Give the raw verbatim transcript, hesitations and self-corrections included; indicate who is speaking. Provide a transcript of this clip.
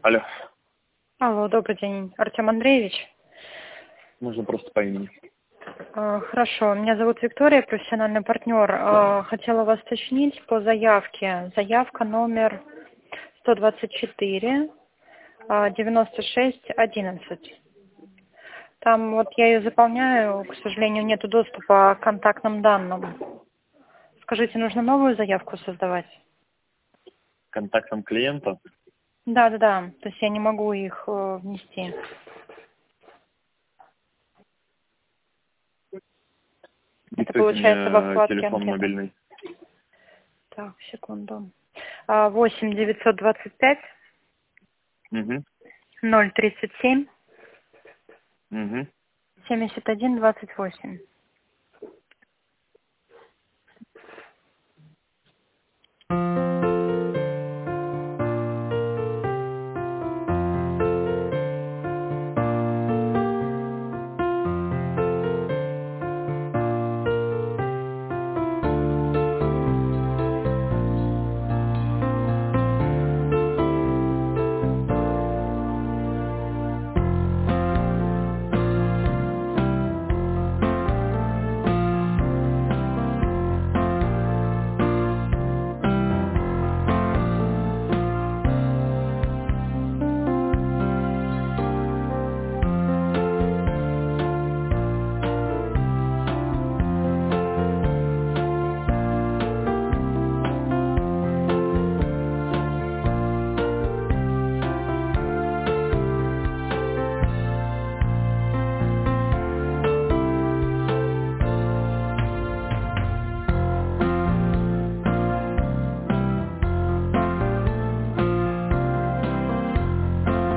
Speaker 1: Алло.
Speaker 2: Алло, добрый день, Артем Андреевич.
Speaker 1: Можно просто по имени.
Speaker 2: А, Хорошо, меня зовут Виктория, профессиональный партнер. А, Хотела вас уточнить по заявке. Заявка номер сто двадцать четыре девяносто шесть одиннадцать. Там вот я ее заполняю, к сожалению, нету доступа к контактным данным. Скажите, нужно новую заявку создавать?
Speaker 1: Контактом клиента?
Speaker 2: Да, да, да. То есть я не могу их э, внести. Это
Speaker 1: Диктуйте
Speaker 2: получается во
Speaker 1: мне
Speaker 2: вкладке
Speaker 1: телефон
Speaker 2: анкета.
Speaker 1: мобильный.
Speaker 2: Так, секунду. А, восемь девятьсот двадцать пять
Speaker 1: Угу.
Speaker 2: ноль тридцать семь
Speaker 1: Угу.
Speaker 2: семьдесят один двадцать восемь.